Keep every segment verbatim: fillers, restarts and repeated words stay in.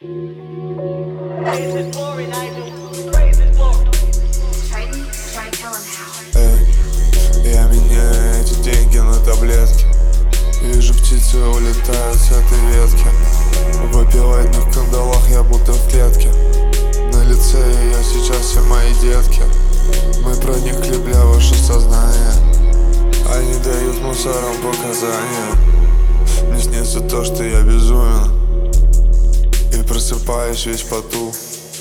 Эй, я меняю эти деньги на таблетки. Вижу, птицы улетают с этой ветки. В опиоидных кандалах я будто в клетке. На лице я сейчас все мои детки. Мы проникли, бля, ваше сознание. Они дают мусорам показания. Мне снится то, что я безумен, и просыпаюсь весь в поту.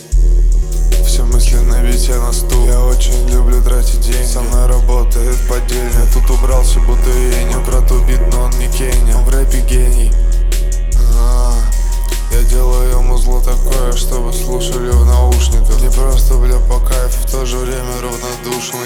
Все мысли на бите на стул. Я очень люблю тратить деньги. Со мной работает поддельник. Тут убрался будто Ени. Брат убит, но он не Кенни. Он в рэпе гений. А-а-а. Я делаю ему зло такое, чтобы слушали в наушниках. Не просто, бля, по кайфу, в то же время равнодушен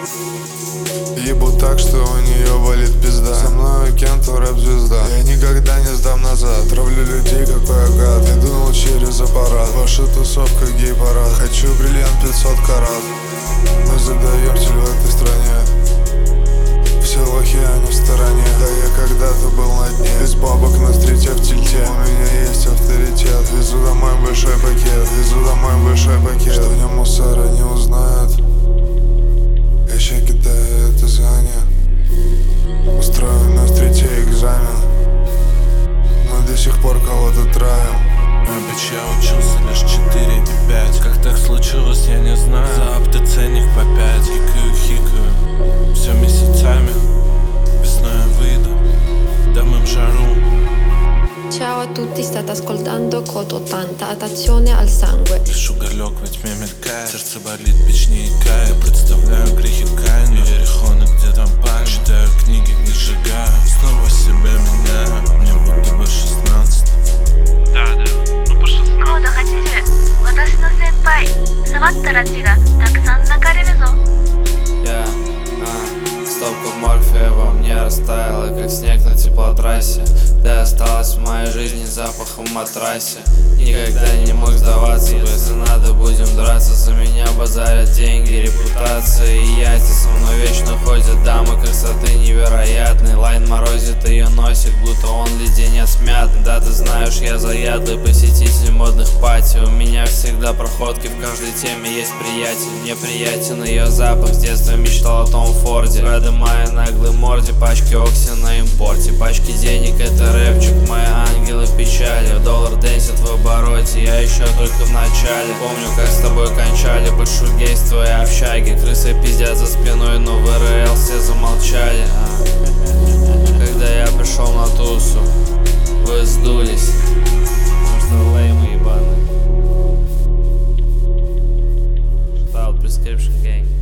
я. Ебу так, что у нее болит пизда. Со мной Кенту рэп-звезда. Я никогда не сдам назад. Травлю людей, какой агат. Я дунул через аппарат. Ваша тусовка гей-парад. Хочу бриллиант пятьсот карат. Мы задаем цель в этой стране. Все лохи, они в стороне. Да я когда-то был на дне. Без бабок на стрите в тильте. У меня есть авторитет. Везу домой большой пакет. Везу домой большой пакет. Что в нем мусора не узнают. Я ща кидаю это звание. Устрою на стрите экзамен. Мы до сих пор кого-то травим. Мой бич, я учился лишь четыре и пять. Как так случилось, я не знаю. За апты ценник по пять. Хикаю, хикаю. Все месяцами. Весной я выйду. Дам им жару. Ciao a tutti, state ascoltando Koto ottanta, attenzione al sangue. Пишу горлек во тьме мелькает. Сердце болит, бич не икает. Я представляю грехи Каина. Ерехоны, где там пальмы. Читаю книги, не сжигаю. Снова себя меняю. Мне будто бы шестнадцать. Да, да, ну по шестнадцать. 高度はちじゅう、私の先輩。触ったら血がたくさん流れるぞ。 Я, а, стопка морфия во мне растаяла, как снег на теплотрассе. Ты осталась в моей жизни запахом матрасе. Никогда не мог сдаваться, если надо будем драться. За меня базарят деньги, репутация и яйца. Со мной вечно ходят дамы красоты невероятной. Лайн морозит ее носик, будто он леденец мятный. Да ты знаешь, я заядлый посетитель модных пати. У меня всегда проходки, в каждой теме есть приятель. Мне приятен ее запах, с детства мечтал о Том Форде. Рады моей наглой морде, пачки Окси на импорте. Пачки денег — это рэпчик, мои ангелы печали. Доллар дэнсит в обороте, я еще только в начале. Помню, как с тобой кончали под шугейство и общаги. Крысы пиздят за спиной, но в эр эл все замолчали. а. Когда я пришел на тусу, вы сдулись. Потому что леймы ебаные. Shout out Prescription Gang.